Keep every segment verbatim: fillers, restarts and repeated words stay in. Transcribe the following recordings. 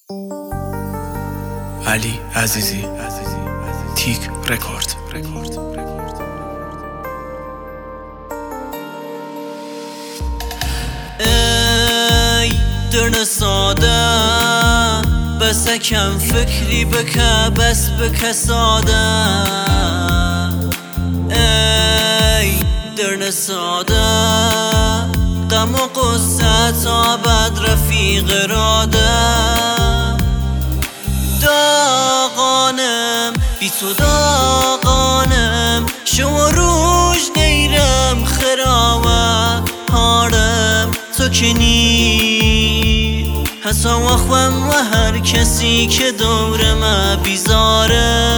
علی عزیزی تیک رکورد. ای درن ساده بس کم فکری بکه بس بکه ساده ای درن ساده غم و قصه تا بد رفیق راده داغانم بی تو داغانم شو روش دیرم خراوه هارم تو کنی حسا و خوام و هر کسی که دورم بیزاره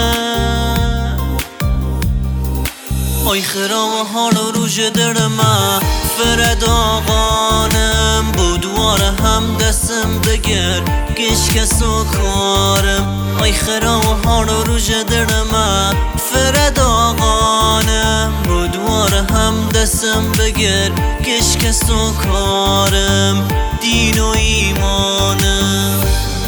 آی خرا و حال و روژ درم فرد آقانم بودوار هم دستم بگر گشکس و کارم آی خرا و حال و روژ درم فرد آقانم بودوار هم دستم بگر گشکس و کارم دین و ایمانم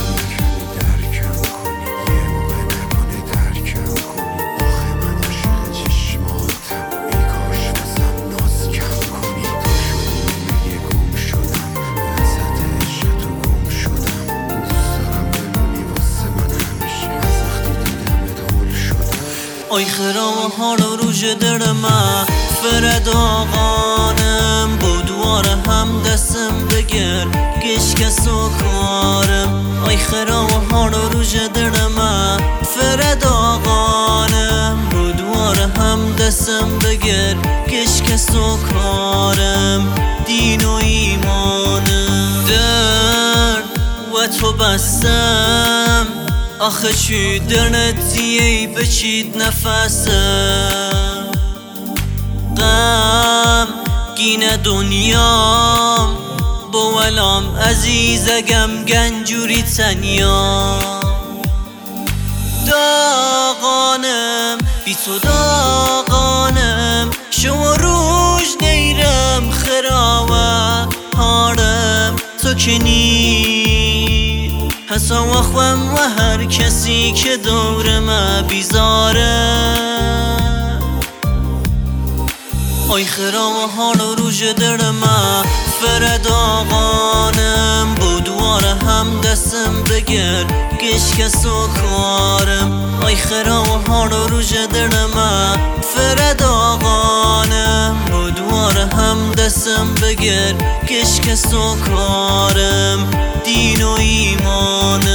آی خرا و حال و روژ درم فرد آقانم بودوار هم دستم بگر گشکس و کارم آی خرا و حال و روژ درم فرد آقانم بودوار هم دستم بگر گشکس و کارم دین و ایمانم درد و تو بستم آخه چی درنتیه بچید نفسم غم گینه دنیام بولام عزیزگم گنجوری تنیا داغانم بی تو داغانم شو روش دیرم خراوه هارم تو کنی حسا و خوام و هر کسی که دورم بیزاره آی خرا و حال و روژ درم فرد آقانم بودوار هم دستم بگر گشکس و کارم آی خرا و حال و روژ درم فرد آقانم بودوار هم دستم بگر گشکس و کارم دین و ایمانم